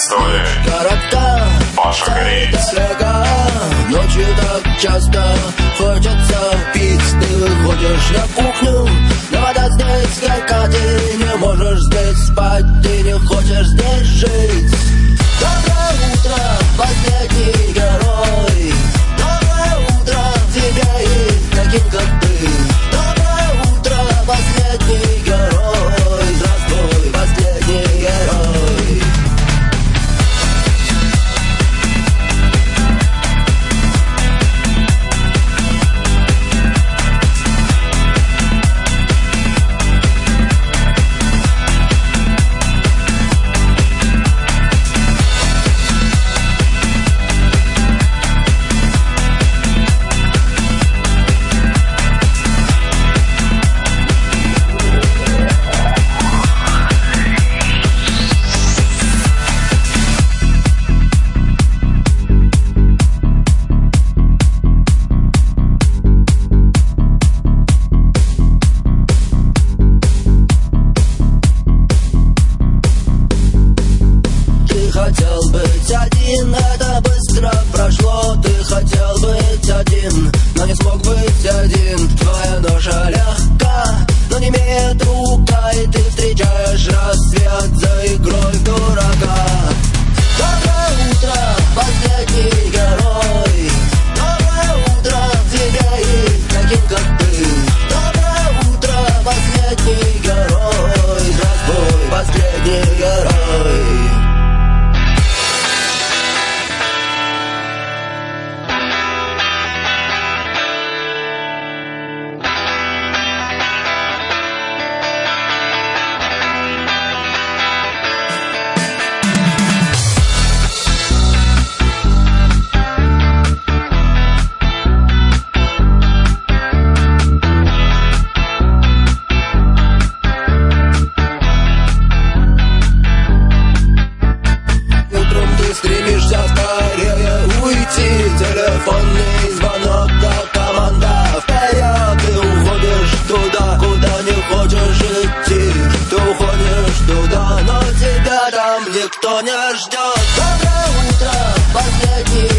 Здравствуй, городка, Паша Грейс. далека. Ночью так часто хочется пить. Ты выходишь на кухню, но вода здесь горька. Ты не можешь здесь спать, ты не хочешь здесь жить. Доброе утро, последний герой. Доброе утро тебе и таким, как ты. Доброе утро, последний герой. Здравствуй, последний герой. Хотел быть один, это быстро прошло. Ты хотел быть один, но не смог быть один. Твоя ноша легка, но не имеет рука. И ты встречаешь рассвет за игрой в дурака. Доброе утро, последний герой. Доброе утро тебе и таким, как ты. Доброе утро, последний герой. Здравствуй, последний герой. Стремишься скорее уйти. Телефонный звонок, как команда вперед. Ты уходишь туда, куда не хочешь идти. Ты уходишь туда, но тебя там никто не ждет. Доброе утро, последний